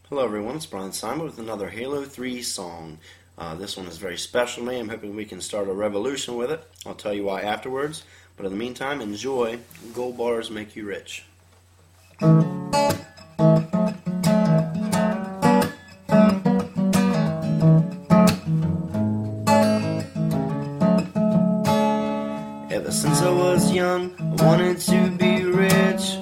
Hello everyone, it's Brian Simon with another Halo 3 song. This one is very special to me. I'm hoping we can start a revolution with it. I'll tell you why afterwards. But in the meantime, enjoy Gold Bars Make You Rich. Ever since I was young, I wanted to be rich.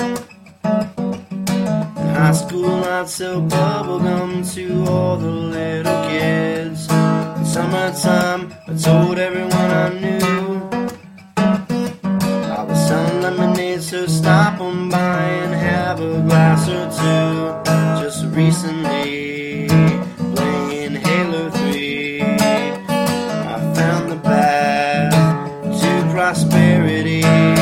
High school, I'd sell bubblegum to all the little kids. In summertime, I told everyone I knew I was selling lemonade, so stop on by and have a glass or two. Just recently, playing Halo 3, I found the path to prosperity.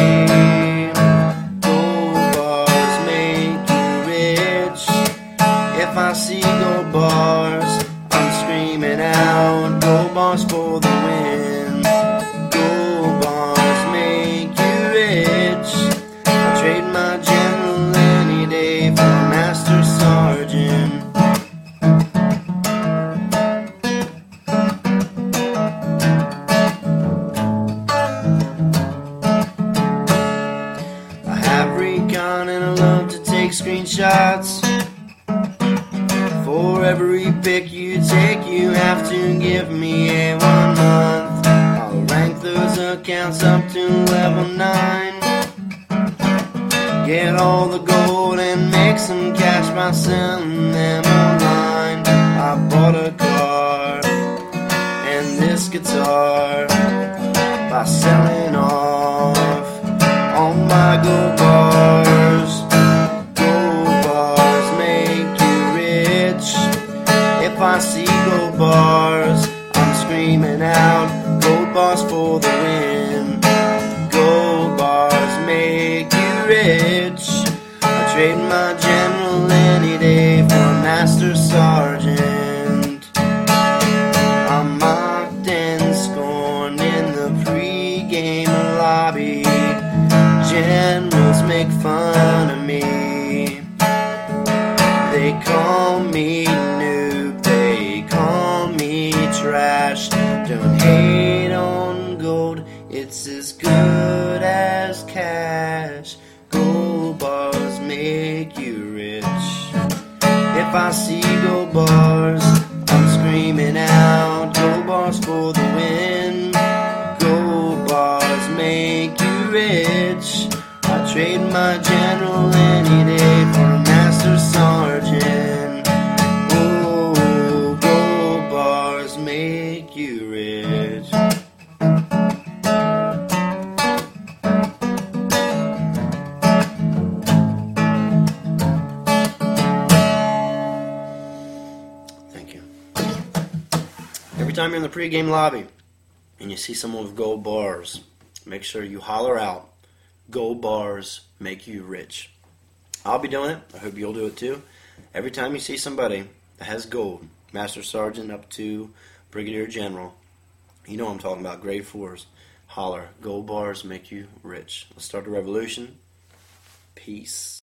If I see gold bars, I'm screaming out, gold bars for the win. Gold bars make you rich. I trade my general any day for a master sergeant. I have recon and I love to take screenshots. For every pick you take, you have to give me a 1 month. I'll rank those accounts up to level 9. Get all the gold and make some cash by selling them online. I bought a car and this guitar by selling off all my gold bars. If I see gold bars, I'm screaming out, gold bars for the win. Gold bars make you rich. I trade my general any day for a master sergeant. I'm mocked and scorned in the pre-game lobby. Generals make fun of me. They call me noob, they call me trash. Don't hate on gold, it's as good as cash. Gold bars make you rich. If I see gold bars, I'm screaming out, gold bars for the win. Gold bars make you rich. I trade my general any day for a master sergeant. Oh, gold bars make you rich. Thank you. Every time you're in the pregame lobby and you see someone with gold bars, make sure you holler out, gold bars make you rich. I'll be doing it. I hope you'll do it too. Every time you see somebody that has gold, Master Sergeant up to Brigadier General, you know what I'm talking about, grade 4s, holler, gold bars make you rich. Let's start the revolution. Peace.